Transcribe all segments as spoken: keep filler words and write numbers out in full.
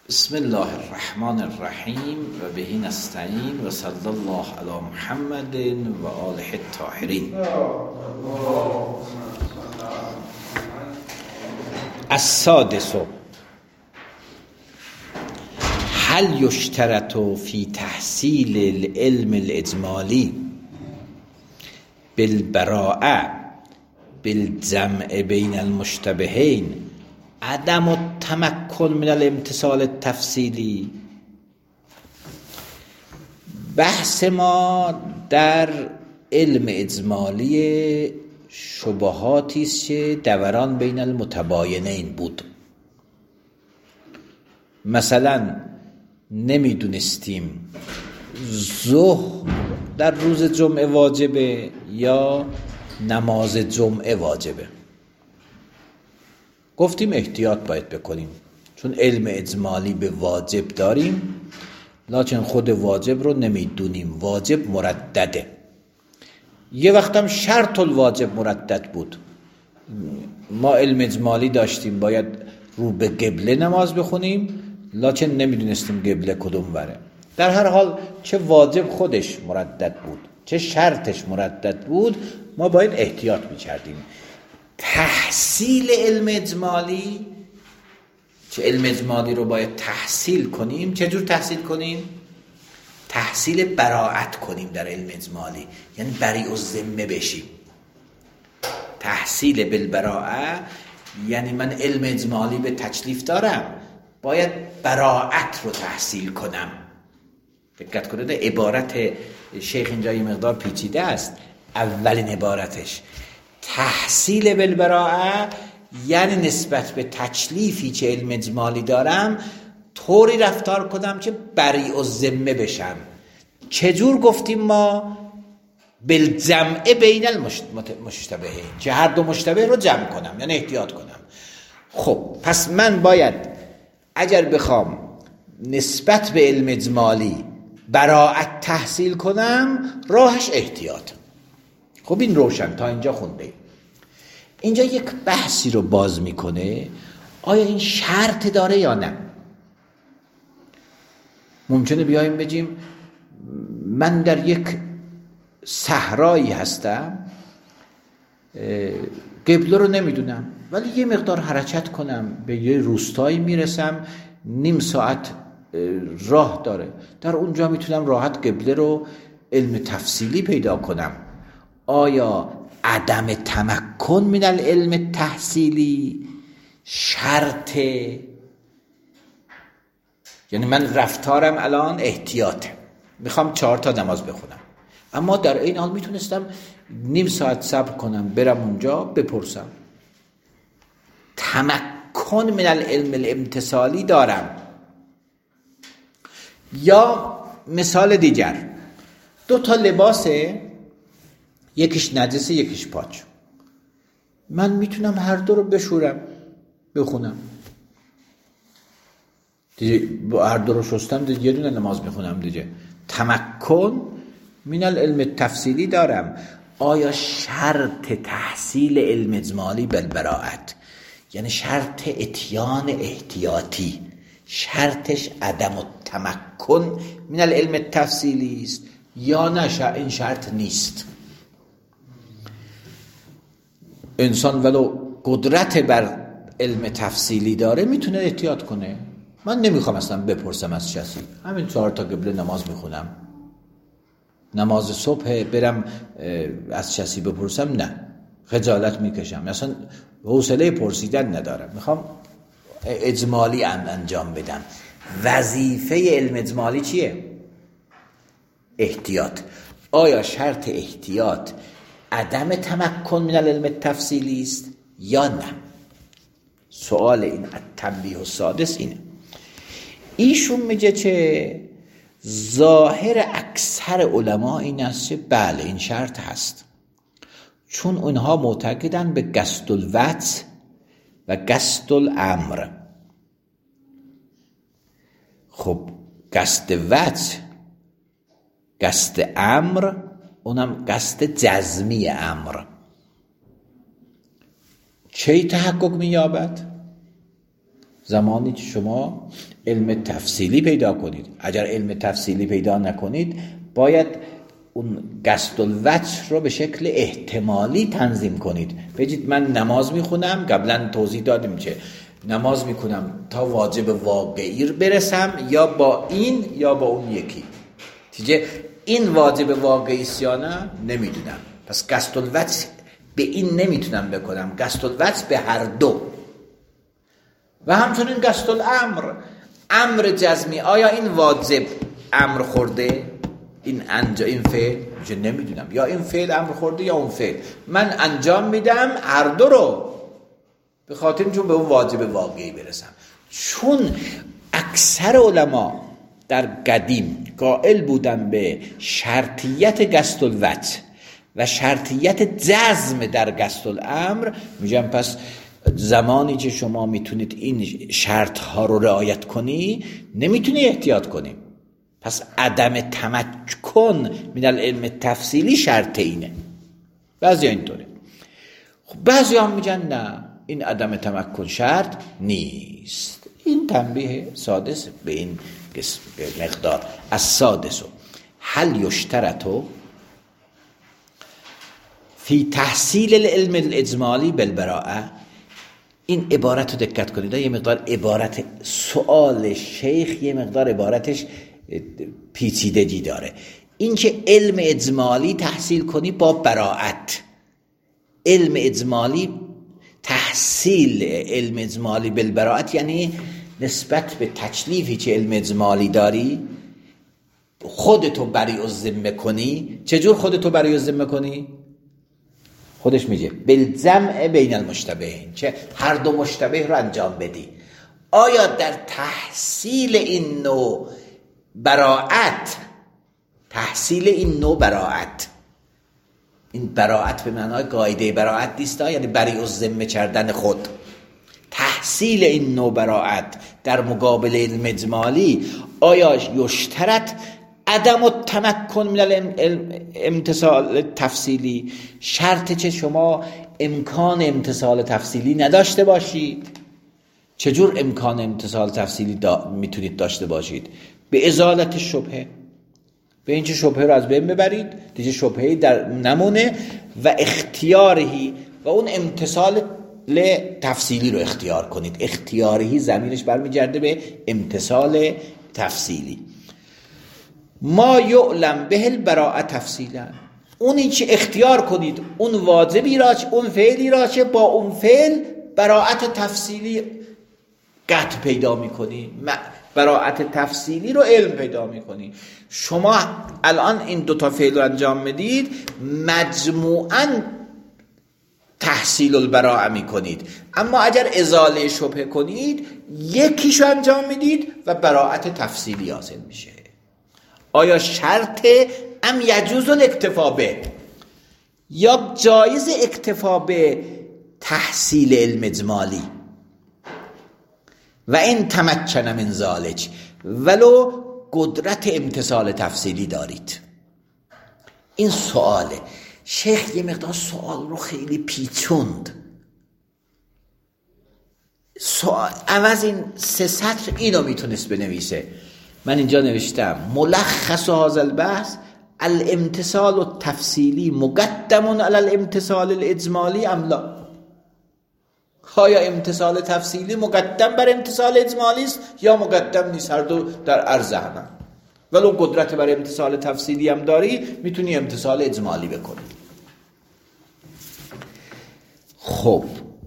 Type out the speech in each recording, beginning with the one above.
بسم الله الرحمن الرحیم و به نستعین و صلی الله علی محمد و آله الطاهرین. السادس، هل یشترط فی تحصیل العلم الاجمالی بالبراءة بالجمع بین المشتبهین عدم التمکن من الامتثال التفصیلی؟ بحث ما در علم اجمالی شبهاتی است که دوران بین المتباینین بود. مثلا نمیدونستیم ظهر در روز جمعه واجبه یا نماز جمعه واجبه. گفتیم احتیاط باید بکنیم چون علم اجمالی به واجب داریم لکن خود واجب رو نمیدونیم. واجب مردده. یه وقتم شرط الواجب مردد بود. ما علم اجمالی داشتیم باید رو به قبله نماز بخونیم لکن نمیدونستیم قبله کدوم وره. در هر حال چه واجب خودش مردد بود چه شرطش مردد بود، ما باید احتیاط میکردیم. تحصیل علم اجمالی، چه علم اجمالی رو باید تحصیل کنیم. چجور تحصیل کنیم؟ تحصیل براءت کنیم در علم اجمالی، یعنی بریء الذمه بشیم. تحصیل بالبراءه یعنی من علم اجمالی به تکلیف دارم، باید براءت رو تحصیل کنم. دقت کنید عبارت شیخ اینجا یه مقدار پیچیده است. اولین عبارتش تحصیل بالبراءه یعنی نسبت به تکلیفی که علم اجمالی دارم طوری رفتار کنم که بریء الذمه بشم. چجور گفتیم ما؟ بالجمع بین المشتبهین، که هر دو مشتبه رو جمع کنم یعنی احتیاط کنم. خب پس من باید اگر بخوام نسبت به علم اجمالی براءت تحصیل کنم راهش احتیاط. خب این روشن تا اینجا خونده. اینجا یک بحثی رو باز میکنه، آیا این شرط داره یا نه؟ ممکنه بیایم بگیم من در یک صحرایی هستم، قبله رو نمیدونم ولی یه مقدار حرکت کنم به یه روستایی میرسم، نیم ساعت راه داره، در اونجا میتونم راحت قبله رو علم تفصیلی پیدا کنم. آیا عدم تمکن من العلم التحصیلی شرطه؟ یعنی من رفتارم الان احتیاطه، میخوام چهار تا نماز بخونم اما در این حال میتونستم نیم ساعت صبر کنم برم اونجا بپرسم. تمکن من العلم الامتثالی دارم. یا مثال دیگر، دو تا لباسه، یکیش نجسه یکیش پاک، من میتونم هر دو رو بشورم بخونم دیگه، هر دو رو شستم دیگه یه دونه نماز میخونم دیگه. تمکن من العلم التفصیلی دارم. آیا شرط تحصیل علم اجمالی بالبراءت یعنی شرط اتیان احتیاطی شرطش عدم التمکن من العلم التفصیلی است یا نه؟ این شرط نیست. انسان ولو قدرت بر علم تفصیلی داره میتونه احتیاط کنه. من نمیخوام اصلا بپرسم از کسی، همین چهار تا قبله نماز میخونم. نماز صبح برم از کسی بپرسم نه، خجالت میکشم، اصلا حوصله پرسیدن ندارم، میخوام اجمالی انجام بدم. وظیفه علم اجمالی چیه؟ احتیاط. آیا شرط احتیاط عدم تمکن من العلم التفصیلی است یا نه؟ سوال این التنبیه السادس اینه. ایشون میگه که ظاهر اکثر علما این است که بله این شرط هست، چون اونها معتقدن به قصد الوجه و قصد الامر. خب قصد وجه، قصد امر، اونم قصد جزمی امر کی تحقق می‌یابد؟ زمانی که شما علم تفصیلی پیدا کنید. اگر علم تفصیلی پیدا نکنید باید اون قصد الوجه رو به شکل احتمالی تنظیم کنید. بگید من نماز میخونم، قبلا توضیح دادیم چه نماز میکنم تا واجب واقعی برسم، یا با این یا با اون یکی. تیجه این واجب واقعی است یا نه نمیدونم، پس قصد الوجه به این نمیتونم بکنم، قصد الوجه به هر دو. و همچنین قصد الامر، امر جزمی، آیا این واجب امر خورده، این انجا این فعل چه نمیدونم، یا این فعل امر خورده یا اون فعل، من انجام میدم هر دو رو به خاطر چون به اون واجب واقعی برسم. چون اکثر علما در قدیم قائل بودن به شرطیت قصد الوجه و شرطیت جزم در قصد الامر، میگم پس زمانی که شما میتونید این شرط ها رو رعایت کنی نمیتونی احتیاط کنی. پس عدم تمکن من العلم تفصیلی شرط اینه. بعضی ها اینطوره. خب بعضی ها میگن نه، این عدم تمکن شرط نیست. این تنبیه سادس به این قسم به مقدار از سادسو هل یشترطو فی تحصیل العلم الاجمالی بالبراءه. این عبارت رو دقت کنید، یه مقدار عبارت سوال شیخ یه مقدار عبارتش پیچیدگی داره. این که علم اجمالی تحصیل کنی با براءت، علم اجمالی تحصیل علم اجمالی بالبراءت یعنی نسبت به تکلیفی که علم اجمالی داری خودتو بری الذمه کنی. چجور خودتو بری الذمه کنی؟ خودش میگه بالجمع بین المشتبهین، چه هر دو مشتبه رو انجام بدی. آیا در تحصیل این نوع براءت، تحصیل این نوع براءت، این براءت به معنای قاعده براءت نیست، یعنی بری الذمه کردن خود، تحصیل این نوع براءت در مقابل علم اجمالی، آیا یشترط عدم التمکن من الامتصال تفصیلی، شرط چه شما امکان امتصال تفصیلی نداشته باشید. چجور امکان امتصال تفصیلی دا میتونید داشته باشید؟ به ازالت شبهه، به اینکه شبهه رو از بین ببرید دیگه شبهه در نمونه، و اختیارهی و اون امتصال تفصیلی رو اختیار کنید. اختیارهی زمینش برمیگرده به امتصال تفصیلی. ما یعلم به البراءه تفصیلا، اونی که اختیار کنید اون واجبی را، اون فعلی را که با اون فعل براءت تفصیلی قطع پیدا میکنی، براءت تفصیلی رو علم پیدا میکنی. شما الان این دوتا فعل رو انجام میدید، مجموعاً تحصیل البراءه میکنید، اما اگر ازاله شبهه کنید یکیشو انجام میدید و براءت تفصیلی حاصل میشه. آیا شرط ام یجوز الاکتفا به، یا جایز اکتفا به تحصیل علم اجمالی و این تمکن من ذالک ولو قدرت امتصال تفصیلی دارید؟ این سواله. شیخ یه مقدار سوال رو خیلی پیچوند. سوال عوض این سه سطر اینو میتونست بنویسه. من اینجا نوشتم ملخص هذا البحث الامتصال التفصیلی مقدم علی الامتصال الاجمالی ام لا. آیا امتصال تفصیلی مقدم بر امتصال اجمالی است یا مقدم نیست؟ هر دو در عرض هم، ولو قدرت بر امتصال تفصیلی هم داری میتونی امتصال اجمالی بکنی. خب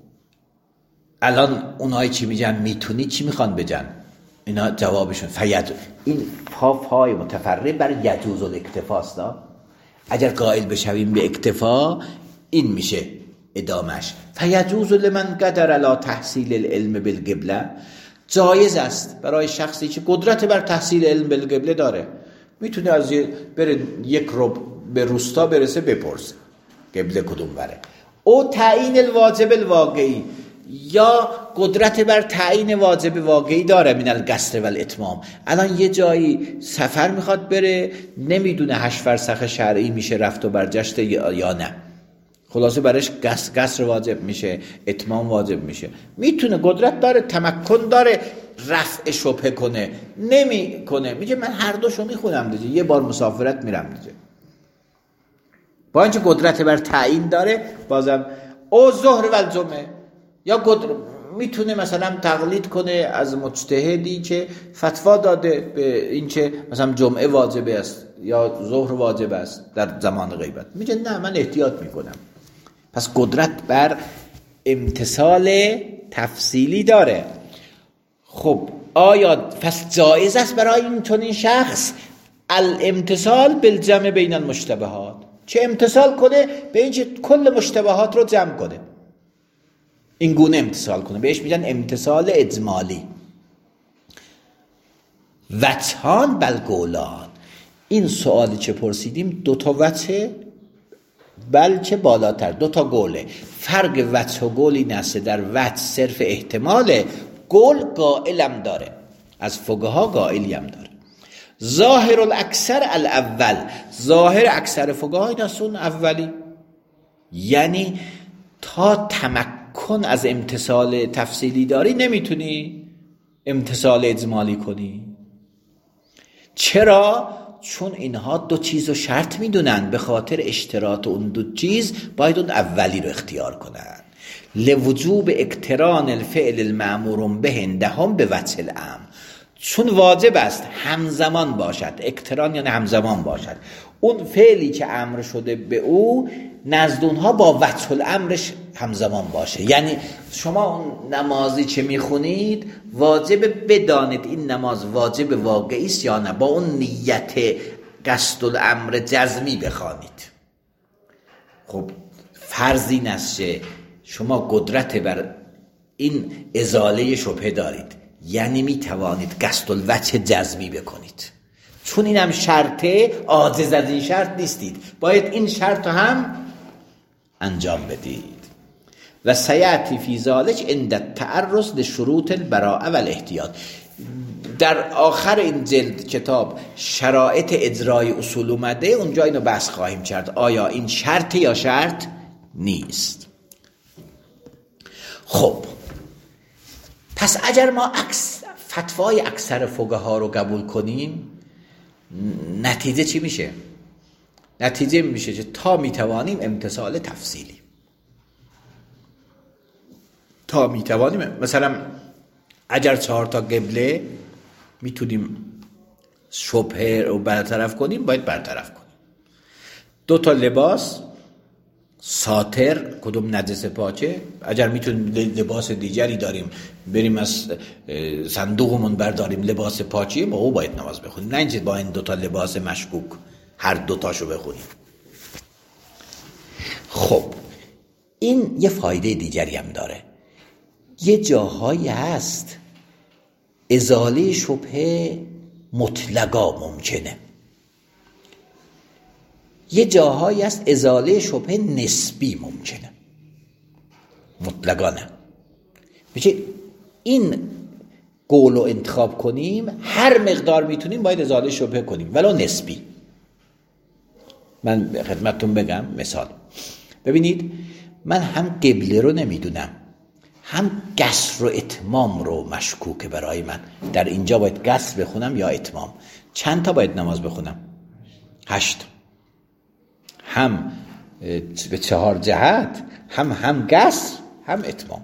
الان اونایی چی میگن میتونی چی میخوان بگن؟ اینا جوابشون فید، این پا پای متفرع بر یجوز الاکتفاست. اگر قائل بشویم به اکتفا این میشه ادامش. فیجوز لمن قدر علی تحصیل العلم بالقبله، جایز است برای شخصی که قدرت بر تحصیل علم بالقبله داره، میتونه از بره یک رو به روستا برسه بپرسه قبله کدوم بره. او تعیین الواجب الواقعی، یا قدرت بر تعیین واجب واقعی داره من القصر و الاتمام. الان یه جایی سفر میخواد بره، نمیدونه هشت فرسخ شرعی میشه رفت و برگشت یا نه. خلاصه برش قصر واجب میشه، اتمام واجب میشه. میتونه، قدرت داره، تمکن داره رفع شبهه کنه، نمی کنه، میگه من هر دوشو میخونم دیگه، یه بار مسافرت میرم دیگه. با اینکه قدرت بر تعیین داره، بازم او ظهر و الجمعه، یا قدرت میتونه مثلا تقلید کنه از مجتهدی که فتوا داده به این که مثلا جمعه واجب است یا ظهر واجب است در زمان غیبت، میگه نه من احتیاط میکنم. پس قدرت بر امتثال تفصیلی داره. خب آیا پس جایز است برای این چنین شخص الامتثال بالجمع بین المشتبهات، چه امتثال کنه به اینکه کل مشتبهات رو جمع کنه، این گونه امتثال کنه، بهش میگن امتثال اجمالی. وجهان بل قولان، این سوالی که پرسیدیم دو تا وجه بلکه بالاتر، دو تا قوله. فرق وجه و قول این است در وجه صرف احتماله، قول قائلم داره، از فقها قائلی هم داره. ظاهر الاکثر الاول، ظاهر اکثر فقها این است اون اولی، یعنی تا تمکن از امتثال تفصیلی داری نمیتونی امتثال اجمالی کنی. چرا؟ چون اینها دو چیز رو شرط میدونن، به خاطر اشتراط اون دو چیز باید اون اولی رو اختیار کنن. لوجوب اقتران الفعل المأمور به عندهم به وجه الامر، چون واجب است همزمان باشد، اقتران یعنی همزمان باشد، اون فعلی که امر شده به او نزد اونها با وجه الامرش همزمان باشه. یعنی شما اون نمازی که میخونید واجب بدانید این نماز واجب واقعی است یا نه، با اون نیت قصد الامر جزمی بخوانید. خب فرض این است که شما قدرت بر این ازاله شبهه دارید، یعنی میتوانید قصد الوجه جزمی بکنید، چون این هم شرطه، عاجز از این شرط نیستید، باید این شرط هم انجام بدید. و سیأتی فی ذلک عند التعرض لشروط البراءه و الاحتیاط، در آخر این جلد کتاب شرایط اجرای اصول اومده، اونجا اینو بحث خواهیم کرد آیا این شرط یا شرط نیست. خب پس اگر ما اکس فتوای اکثر فقها رو قبول کنیم، نتیجه چی میشه؟ نتیجه میشه که تا میتوانیم امتثال تفصیلی، تا میتوانیم مثلا اگر چهار تا قبله میتونیم شبهه رو برطرف کنیم، باید برطرف کنیم. دو تا لباس ساتر، کدوم نجس پاچه، اگر میتونیم لباس دیگری داریم بریم از صندوقمون برداریم لباس پاچی، با او باید نماز بخونیم، نه اینکه با این دوتا لباس مشکوک هر دوتاشو بخونیم. خب این یه فایده دیگری هم داره، یه جاهایی هست ازاله شبهه مطلقا ممکنه، یه جاهایی هست ازاله شبهه نسبی ممکنه، مطلقا نه. میشه این قول رو انتخاب کنیم، هر مقدار میتونیم باید ازاله شبهه کنیم ولو نسبی. من خدمتتون بگم مثال، ببینید من هم قبله رو نمیدونم، هم قصر و اتمام رو مشکوکه برای من، در اینجا باید قصر بخونم یا اتمام. چند تا باید نماز بخونم؟ هشت، هم به چهار جهت، هم هم قصر هم اتمام.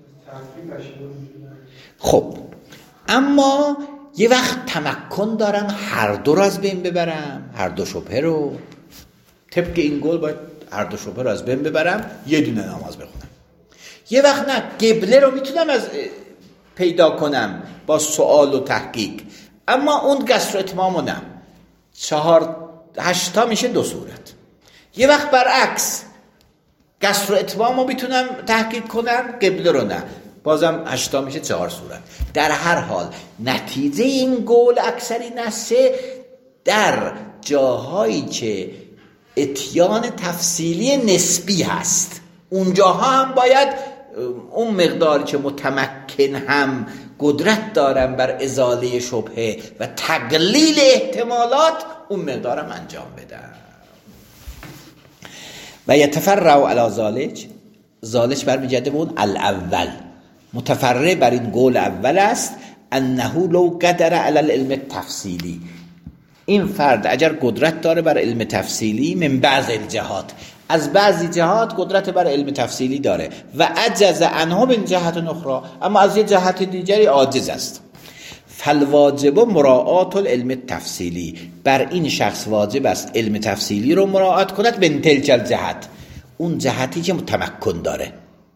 خب اما یه وقت تمکن دارم هر دو رو از بین ببرم، هر دو شبهه رو، طبق این قول باید هر دو شبهه رو از بین ببرم، یه دونه نماز بخونم. یه وقت نه، قبله رو میتونم از پیدا کنم با سوال و تحقیق، اما اون قصر و اتمامو نه، چهار هشتا میشه دو صورت. یه وقت برعکس، قصر و اتمامو میتونم تحقیق کنم، قبله رو نه، بازم هشتا میشه چهار صورت. در هر حال نتیجه این قول اکثری نسه در جاهایی که اتیان تفصیلی نسبی هست، اونجاها هم باید اون مقداری که متمکن هم قدرت دارم بر ازاله شبهه و تقلیل احتمالات، اون مقدارم انجام بدم. و یتفرع علی ذالک، ذالک برمیگرده به اون الاول، متفرع بر این قول اول است، انه لو قدر علی العلم التفصیلی، این فرد اگر قدرت داره بر علم تفصیلی، من بعض الجهات، از بعضی جهات قدرت بر علم تفصیلی داره، و عجز عنه من جهت اخرى، اما از یه جهت دیگری عاجز است، فالواجب مراعات العلم التفصیلی، بر این شخص واجب است علم تفصیلی رو مراعات کند، به تلک الجهت، اون جهتی که تمکن داره.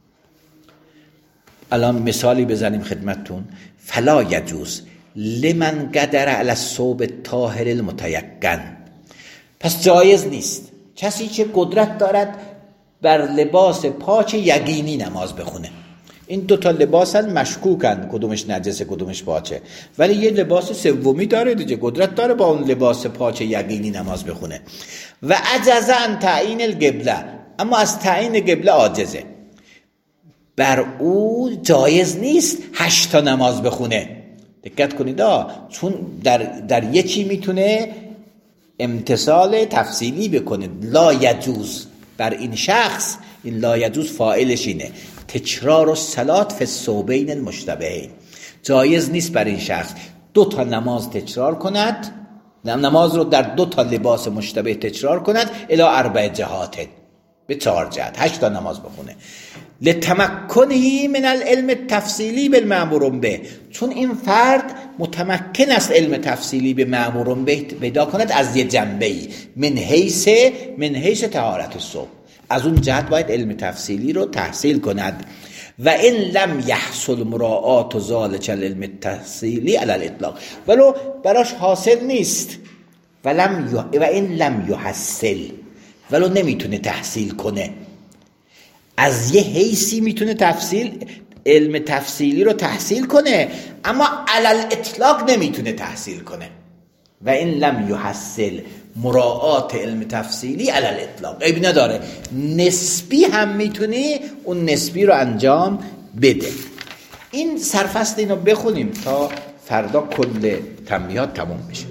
الان مثالی بزنیم خدمتتون، فلا یجوز لمن قدر علی الثوب الطاهر المتیقن، پس جایز نیست کسی که قدرت دارد بر لباس پاک یقینی نماز بخونه. این دوتا لباس هست مشکوکن، کدومش نجسه کدومش پاکه، ولی یه لباس سومی داره دیگه، قدرت داره با اون لباس پاک یقینی نماز بخونه. و عجز عن تعیین القبله، اما از تعیین قبله عاجزه، بر او جایز نیست هشتا نماز بخونه. دقت کنید آه، چون در, در یکی میتونه امتثال تفصیلی بکنه. لا یجوز، بر این شخص، این لا یجوز فاعلش اینه، تکرار الصلاة فی الثوبین المشتبهین، جایز نیست بر این شخص دو تا نماز تکرار کند، نماز رو در دو تا لباس مشتبه تکرار کند، الی اربع جهات، به چهار جهت، هشت تا نماز بخونه. لتمکنه من العلم التفصیلی بالمأمور به، چون این فرد متمکن است علم تفصیلی به مأمور به پیدا کند از یه جنبه‌ای، من حیث من حیث طهارت الصبح، از اون جهت باید علم تفصیلی رو تحصیل کند. و این لم یحصل مراعات ذلک العلم التفصیلی علی الاطلاق، ولو براش حاصل نیست، ولم ی... و این لم یحصل، ولو نمیتونه تحصیل کنه، از یه حیثی میتونه تفصیل علم تفصیلی رو تحصیل کنه، اما علی الاطلاق نمیتونه تحصیل کنه. و این لم یحصل مراعات علم تفصیلی علی الاطلاق، عیبی نداره، نسبی هم میتونی اون نسبی رو انجام بده. این سرفصل اینو بخونیم تا فردا کل تنبیهات تموم بشه.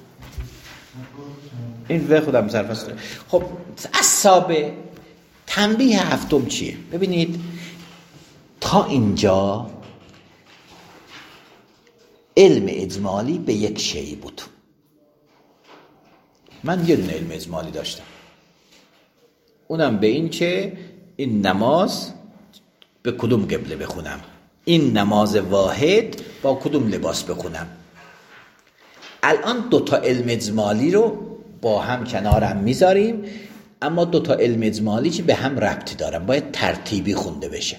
این بخونم سرفصل. خب اصحابه تنبیه هفتم چیه؟ ببینید تا اینجا علم اجمالی به یک شیء بود. من یه دونه علم اجمالی داشتم، اونم به این که این نماز به کدوم قبله بخونم، این نماز واحد با کدوم لباس بخونم. الان دوتا علم اجمالی رو با هم کنارم میذاریم، اما دوتا علم اجمالی که به هم ربط دارن باید ترتیبی خونده بشه.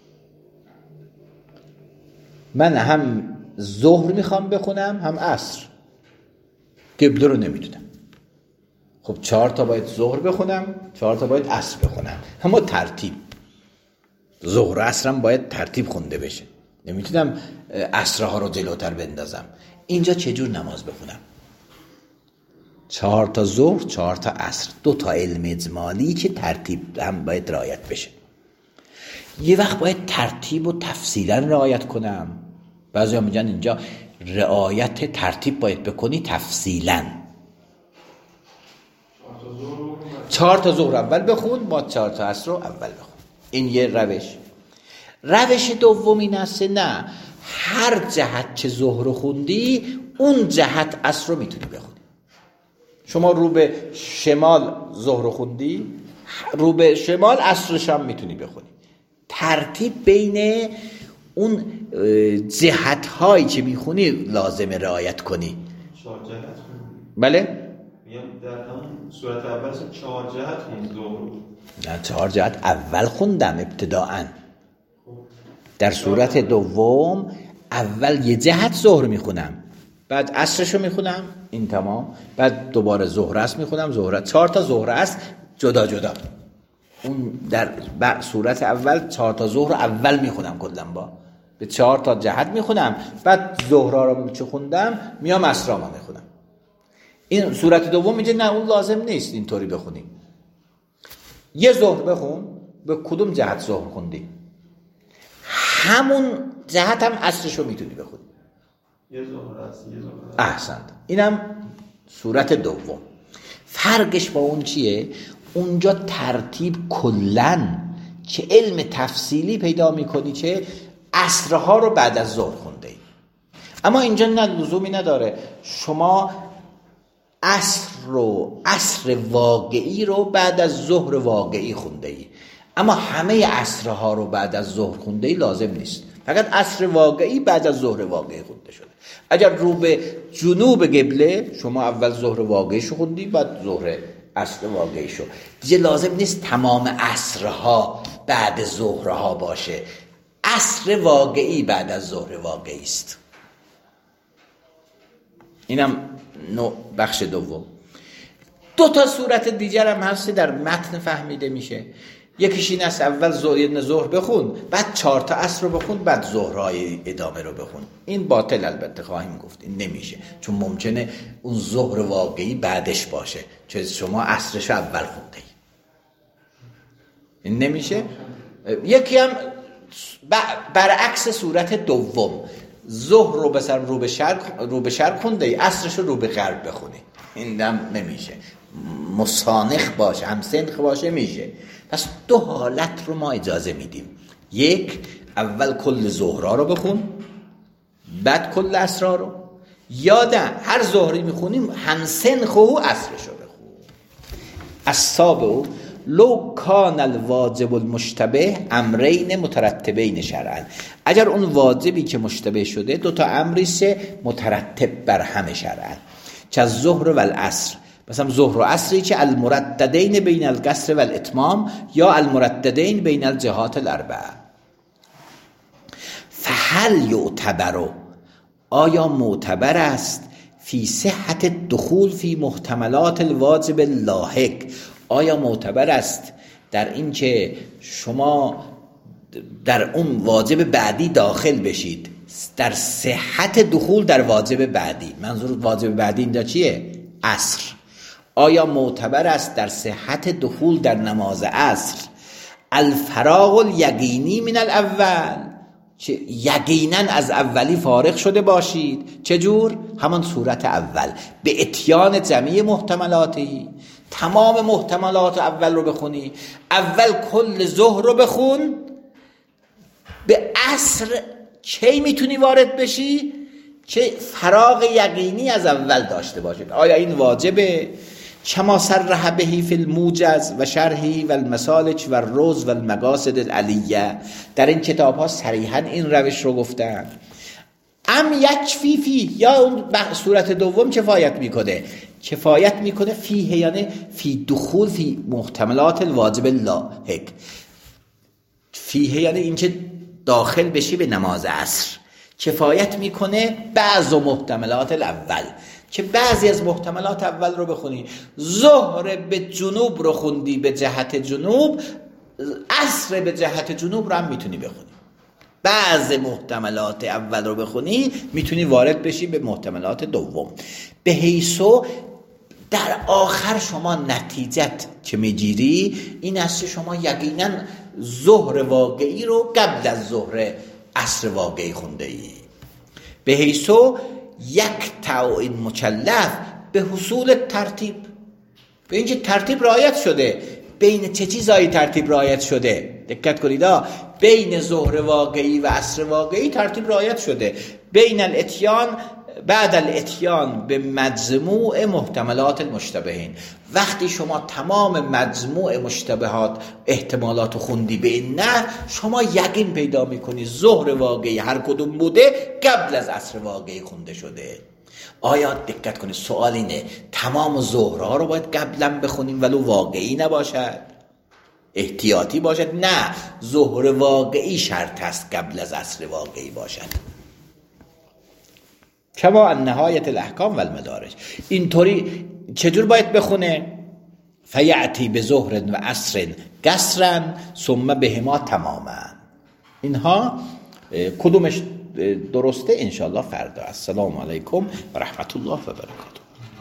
من هم ظهر میخوام بخونم هم عصر، قبله رو نمیدونم، خب چهار تا باید ظهر بخونم، چهار تا باید عصر بخونم، اما ترتیب ظهر و عصرم باید ترتیب خونده بشه، نمیتونم عصرها رو جلوتر بندازم. اینجا چجور نماز بخونم؟ چهار تا ظهر، چهار تا عصر، دو تا علم اجمالی که ترتیب هم باید رعایت بشه. یه وقت باید ترتیب و تفصیلا رعایت کنم. بعضی ها میگن اینجا رعایت ترتیب باید بکنی تفصیلا. چهار تا ظهر اول بخون، با چهار تا عصر رو اول بخون. این یه روش. روش دوم این است نه، هر جهت که ظهر رو خوندی اون جهت عصر رو میتونی بخونی. شما رو به شمال ظهر رو خوندی، رو به شمال عصرش هم میتونی بخونی. ترتیب بین اون جهت هایی که میخونی لازمه رعایت کنی. چهار جهت خوندی؟ بله؟ میگم در همون صورت اول چهار جهت خوندی ظهر؟ نه، چهار جهت اول خوندم ابتداءً. در صورت دوم اول یه جهت ظهر میخونم، بعد عصرشو میخونم، این تمام، بعد دوباره ظهر عصر میخونم، ظهر چهار تا ظهر عصر جدا جدا. اون در صورت اول چهار تا ظهر اول میخونم کلا، با به چهار تا جهت میخونم، بعد ظهرها رو چه خوندم میام عصرها میخونم. این صورت دوم میگه نه اون لازم نیست اینطوری بخونی. یه ظهر بخون، به کدوم جهت ظهر خوندی همون جهت هم عصرشو میتونی بخونی. یه ظهر عصر، یه ظهر احسنت. اینم صورت دوم. فرقش با اون چیه؟ اونجا ترتیب کلن چه علم تفصیلی پیدا میکنی چه عصرها رو بعد از ظهر خونده ای. اما اینجا نه لزومی نداره شما عصر رو عصر واقعی رو بعد از ظهر واقعی خونده ای، اما همه عصرها رو بعد از ظهر خونده ای لازم نیست، فقط عصر واقعی بعد از ظهر واقعی خونده شده. اگر رو به جنوب قبله شما اول ظهر واقعی شو خوندی بعد ظهر عصر واقعی شو، دیگه لازم نیست تمام عصرها بعد ظهرها باشه، عصر واقعی بعد از ظهر واقعی است. اینم نوع بخش دوم. دو تا صورت دیگر هم هست در متن فهمیده میشه. یکیش این است اول ظهر ظهر بخون بعد چهار تا عصر رو بخون بعد ظهرهای ادامه رو بخون. این باطل البته خواهیم گفت، این نمیشه، چون ممکنه اون ظهر واقعی بعدش باشه چون شما عصرش اول خونده ای. این نمیشه. یکی هم برعکس صورت دوم، ظهر رو بسر رو به شرق رو به شرق خونده ای، عصرش رو رو به غرب بخونی، این هم نمیشه. مسانخ باشه هم سنخ باشه میشه. پس دو حالت رو ما اجازه میدیم، یک اول کل ظهرها رو بخون بعد کل عصرها رو، یا نه هر ظهری میخونیم هم سنخ و عصرش رو بخون. السابع لو کان الواجب المشتبه امرین مترتبین شرعا، اگر اون واجبی که مشتبه شده دو تا امریشه مترتب بر هم شرعا، چه از ظهر و العصر، مثلا ظهر و عصری که المرددین بین القصر و الاتمام یا المرددین بین الجهات الاربعه. فهل یعتبر، آیا معتبر است فی صحت دخول فی محتملات الواجب اللاحق، آیا معتبر است در این که شما در اون واجب بعدی داخل بشید، در صحت دخول در واجب بعدی، منظور واجب بعدی اینجا چیه؟ عصر. آیا معتبر است در صحت دخول در نماز عصر الفراغ الیقینی من الاول، چه یقینا از اولی فارغ شده باشید؟ چجور؟ همان صورت اول، به اتیان جمعی محتملاتی، تمام محتملات اول رو بخونی، اول کل ظهر رو بخون، به عصر کی میتونی وارد بشی؟ چه فراغ یقینی از اول داشته باشید. آیا این واجبه؟ کما صرح بهی فی الموجز و شرحی و المسالک و الروز و المقاصد العلیه، در این کتاب ها صریحا این روش رو گفتن. ام یکفی فی، یا اون صورت دوم کفایت میکنه؟ کفایت میکنه فیه یعنی فی دخول فی محتملات الواجب اللاحق، فیه یعنی اینکه داخل بشی به نماز عصر، کفایت میکنه بعض محتملات الاول، که بعضی از محتملات اول رو بخونی، ظهر به جنوب رو خوندی به جهت جنوب، عصر به جهت جنوب رو هم میتونی بخونی. بعض محتملات اول رو بخونی میتونی وارد بشی به محتملات دوم، به حیثو در آخر شما نتیجت که میگیری این است که شما یقینا ظهر واقعی رو قبل از ظهر عصر واقعی خونده ای، به حیثو یک تعین مکلف به حصول ترتیب، به اینکه ترتیب رعایت شده. بین چه چیزایی ترتیب رعایت شده؟ دقت کنید، بین ظهر واقعی و عصر واقعی ترتیب رعایت شده، بین الاتیان بعد الاتیان به مجموع محتملات المشتبهین. وقتی شما تمام مجموع مشتبهات احتمالات خوندی به این نه، شما یقین پیدا میکنی ظهر واقعی هر کدوم بوده قبل از عصر واقعی خونده شده. آیا دقت کنید سوال اینه تمام ظهرها رو باید قبلا بخونیم ولو واقعی نباشد؟ احتیاطی باشد؟ نه، ظهر واقعی شرط است قبل از عصر واقعی باشد. کما نهایت الاحکام و المدارج. اینطوری چجور باید بخونه؟ فیعتی به ظهر و عصر قصرا ثم بهما تماما. اینها کدومش درسته انشاءالله فردا. السلام علیکم و رحمت الله و برکاته.